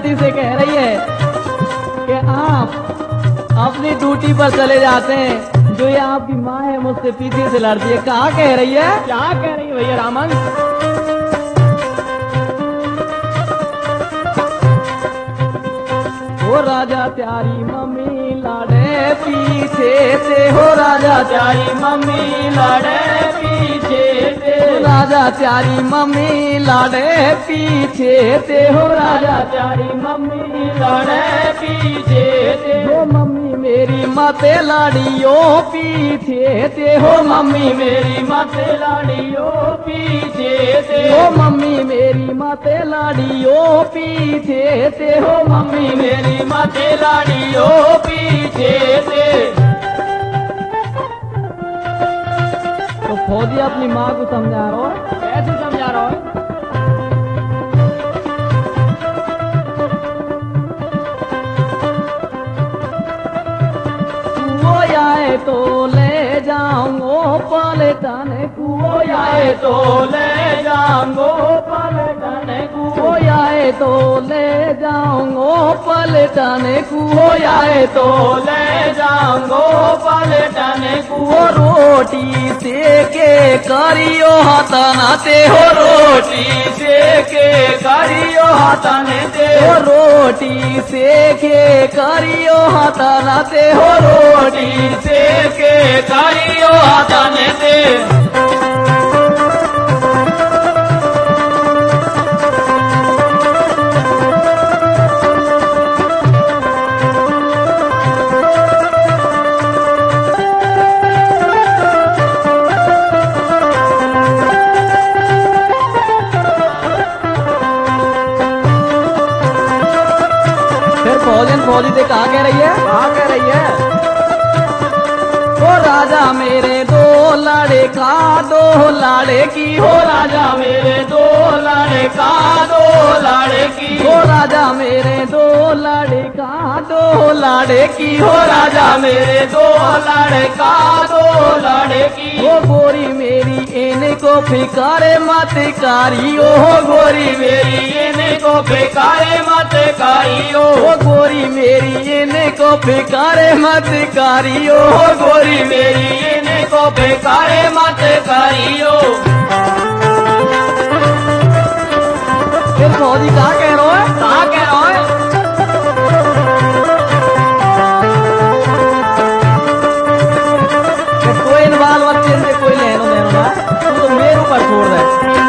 पति से कह रही है कि आप अपनी ड्यूटी पर चले जाते हैं, जो ये आपकी माँ है मुझसे पीछे से लड़ती है। कहाँ कह रही है, क्या कह रही है भैया रामन? हो राजा प्यारी मम्मी लाड़े पीछे से, हो राजा प्यारी मम्मी लाड़े पीछे से, राजा प्यारी मम्मी लाड़े पीछे से, हो राजा प्यारी मम्मी लाड़े पीछे से, हो मम्मी मेरी माते लाड़ियो पीछे से, हो मम्मी मेरी माते लाड़ियो पीछे से, हो मम्मी मेरी माते लाड़ियो पीछे से, हो मम्मी मेरी माते लाड़ियो पीछे से। तो फौजी अपनी माँ को समझा रहा है, कैसे समझा रहा है? वो आए तो ले जाऊंगो पलटन को, आए तो ले जाऊंगो पलटन को, आए तो ले जाऊंगो पलटन को, आए तो ले जाऊंगो पलटन को, रोटी सेके करियो हतन ते, हो रोटी सेके करियो हतन ते, हो रोटी सेके करियो हतन ते, हो रोटी सेके करियो हतन ते। फौजी से कहा कह रही है, कहा कह रही है? ओ राजा मेरे दो लाड़े का दो लाड़े की, हो राजा मेरे दो लाड़े का दो लाड़े की, हो राजा मेरे दो लाड़े का दो लाड़े की, हो राजा मेरे दो लाड़े का दो लाड़े की, हो गोरी मेरी इनको फिकारे मत कारियो, हो गोरी मेरी इनको फिकारे मत कारियो, हो गोरी मेरी इनको फिकारे मत कारियो, हो गोरी मेरी इनको फिकारे मत कारियो। फिर फौजी कहाँ कह रहा है, कहाँ कह रहा है? कोई इन बाल बच्चे से कोई लेनो देनो ना, तू तो मेरे ऊपर छोड़ दे।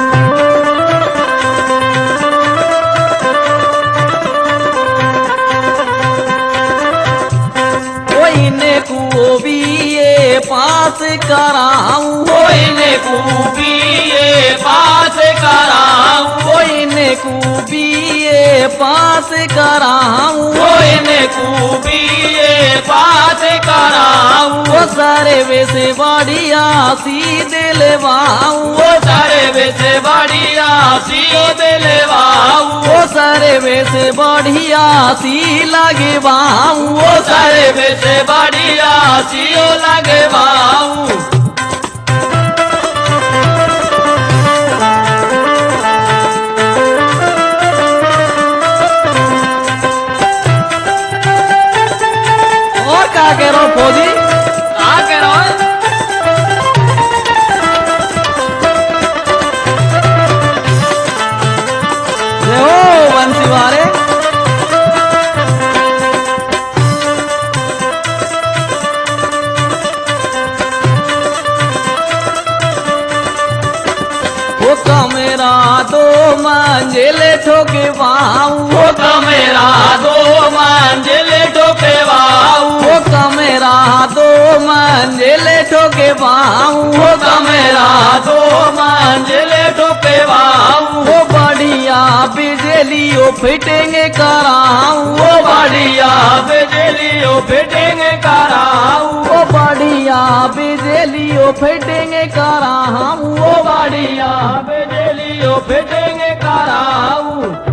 पास कराऊं, हो इन्हें खूबिए पास कराऊं, हो इन्हें खूबिए पास कराऊं, हो इन्हें खूबिए पास कराऊं, वो सारे वैसे बढ़िया सी दिलवाऊं, वो सारे वैसे बढ़िया सी दिलवाऊं, वो सारे वैसे बढ़िया सी लगवाऊं, वो सारे वैसे बढ़िया सी लगवाऊं। और क्या कह रहा हूँ फौजी, क्या कह रहा हूँ? देखो बंसी वाले मेरा दो मंजिल ठोकवाऊं, हो मेरा दो मंजिल ठोकवाऊं, हो मेरा दो मंजिल ठोकवाऊं, हो मेरा दो मंजिल ठोकवाऊं, हो बढ़िया बिजलियों फिटिंग कराऊं, हो बढ़िया बिजलियों फिटिंग कराऊं, हो बढ़िया बिजलियों फिटिंग कराऊं, हो बढ़िया बिजलियों फिटिंग कराऊं।